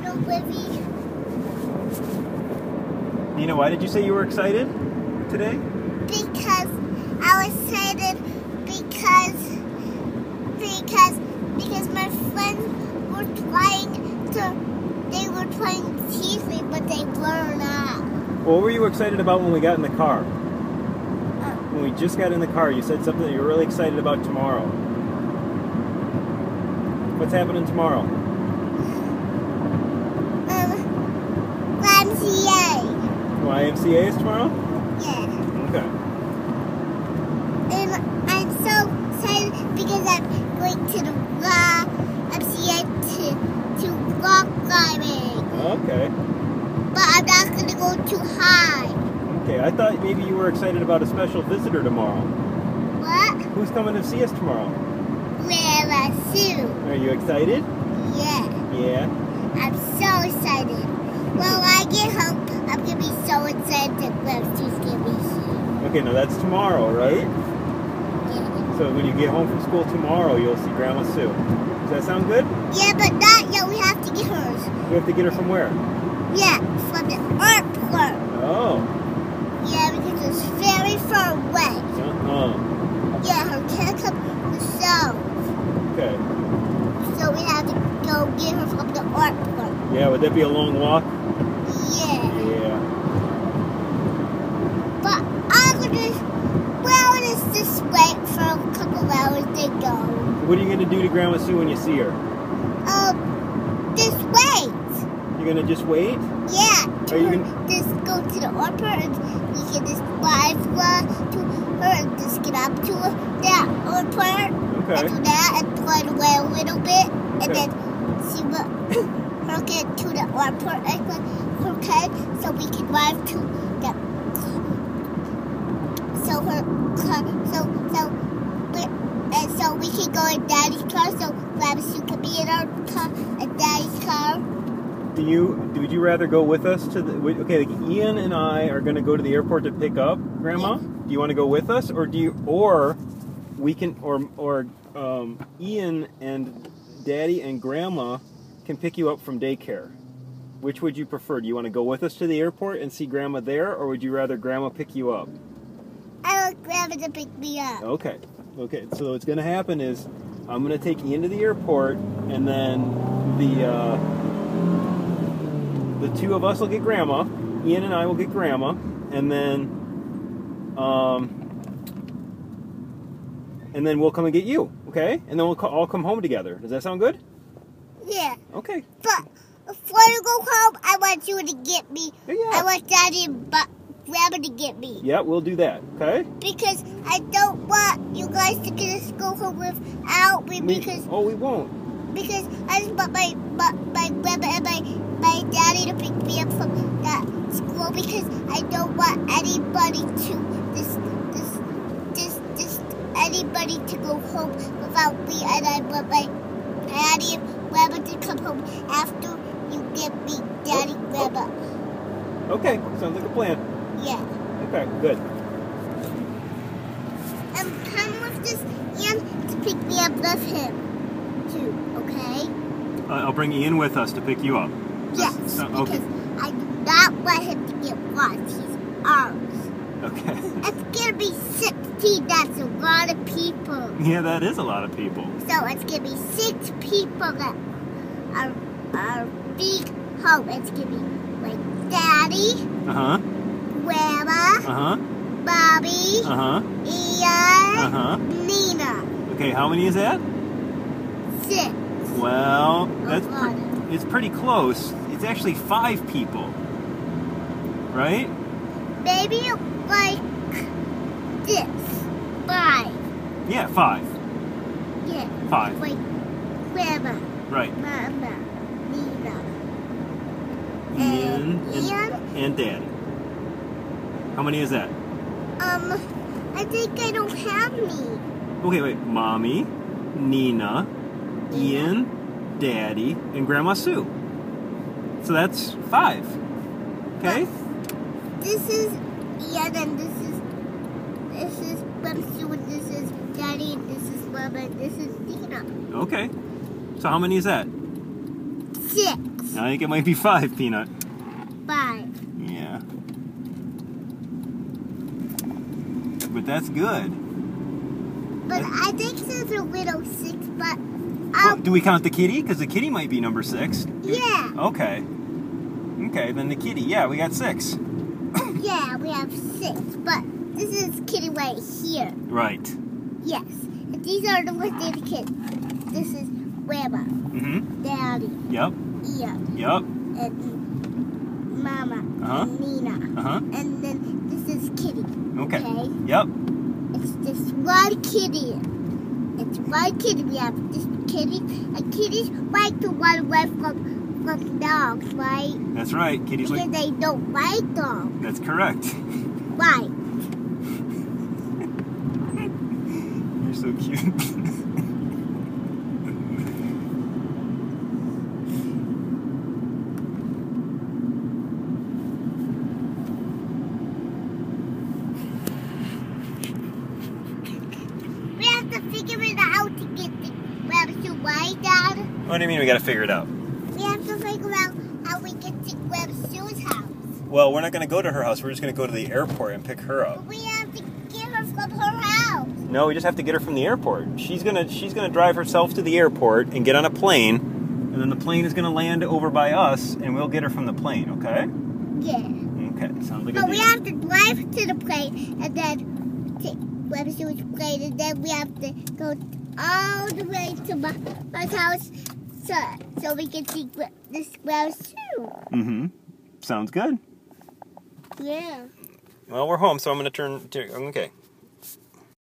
little Livy. Nina, why did you say you were excited today? Because I was excited because my friends were trying to tease me, but they were not. What were you excited about when we got in the car? When we just got in the car, you said something that you were really excited about tomorrow. What's happening tomorrow? YMCA. YMCA is tomorrow? Yeah. Okay. And I'm so excited because I'm going to the YMCA to rock climbing. Okay. But I'm not going to go too high. Okay, I thought maybe you were excited about a special visitor tomorrow. What? Who's coming to see us tomorrow? Grandma Sue. Are you excited? Yeah. Yeah. I'm so excited. When I get home, I'm going to be so excited that Grandma Sue's going to be here. Okay, now that's tomorrow, right? Yeah. So when you get home from school tomorrow, you'll see Grandma Sue. Does that sound good? Yeah, but not yet. We have to get hers. You have to get her from where? Yeah, from the airport. Oh. Yeah, because it's very far away. Uh-huh. Yeah, her can't come herself. Okay. So we have to go get her from the airport. Yeah, would that be a long walk? Yeah. Yeah. But just wait for a couple hours to go. What are you going to do to Grandma Sue when you see her? Just wait. You're going to just wait? Yeah. Are you gonna... Just go to the airport and we can just drive to her and just get up to that airport. Okay. And do that and fly away a little bit and Okay. then see what her get to the airport okay, so we can drive to the so we can go in Daddy's car so Grandma Sue can be in our car and Daddy's car. Would you rather go with us to the... Okay, like Ian and I are going to go to the airport to pick up Grandma. Yeah. Do you want to go with us, or Ian and Daddy and Grandma can pick you up from daycare? Which would you prefer? Do you want to go with us to the airport and see Grandma there, or would you rather Grandma pick you up? I want Grandma to pick me up. Okay. So what's going to happen is I'm going to take Ian to the airport, and then the two of us will get Grandma. Ian and I will get Grandma, and then we'll come and get you. Okay? And then we'll all come home together. Does that sound good? Yeah. Okay. But before you go home, I want you to get me. Yeah. I want Daddy and Grandma to get me. Yeah, we'll do that. Okay? Because I don't want you guys to just go home without me. We won't. Because I just want my grandma and my daddy to pick me up from that school because I don't want anybody to go home without me, and I want my daddy and grandma to come home after you get me Daddy and Grandma. Okay, sounds like a plan. Yeah. Okay, good. Come with this Ian to pick me up with him too, okay? I'll bring Ian with us to pick you up. Yes, Okay. because I do not want him to get lost. He's ours. Okay. It's gonna be 16. That's a lot of people. Yeah, that is a lot of people. So it's gonna be 6 people that are big home. It's gonna be like Daddy, Uh-huh. Grandma, Uh-huh. Bobby, Uh-huh. Ian, Uh-huh. Nina. Okay, how many is that? 6. Well, A lot. it's pretty close. It's actually 5 people. Right? Maybe like this. 5. Yeah, 5. Yeah. 5. Like Grandma, Right. Mama, Nina, Ian Ian. and Daddy. How many is that? I think I don't have me. Okay, wait. Mommy, Nina, Ian, Daddy, and Grandma Sue. So that's 5. Okay? This is Ian, and this is Grandma Sue, and this is Daddy, and this is Mama, and this is Nina. Okay. So how many is that? 6. I think it might be 5, Peanut. 5. Yeah. But that's good. But I think there's a little 6, but... Well, do we count the kitty? Because the kitty might be number 6. Yeah. Okay. Okay, then the kitty. Yeah, we got 6. Yeah, we have 6, but this is kitty right here. Right. Yes. And these are the little kids. This is Grandma, Mm-hmm. Daddy, Yep. Ian, Yep. and Mama, Uh-huh. and Nina. Uh-huh. And then this is Kitty. Okay. Okay? Yep. It's just one kitty. It's one kitty. We have this kitty. And kitties like to run away from dogs, right? That's right. Kitty's Because like... they don't like dogs. That's correct. Right. You're so cute. We have to figure it out to get the rabbit to right, Dad. What do you mean we got to figure it out? We have to figure out how we get to Grandma Sue's house. Well, we're not going to go to her house. We're just going to go to the airport and pick her up. But we have to get her from her house. No, we just have to get her from the airport. She's gonna drive herself to the airport and get on a plane, and then the plane is gonna land over by us, and we'll get her from the plane. Okay? Yeah. Okay. Sounds like a But we deal. have to drive to the plane and then take Grandma Sue's plane, and then we have to go all the way to my house so we can see this Grandma Sue. Mm-hmm. Sounds good. Yeah. Well, we're home, so I'm gonna turn. Okay.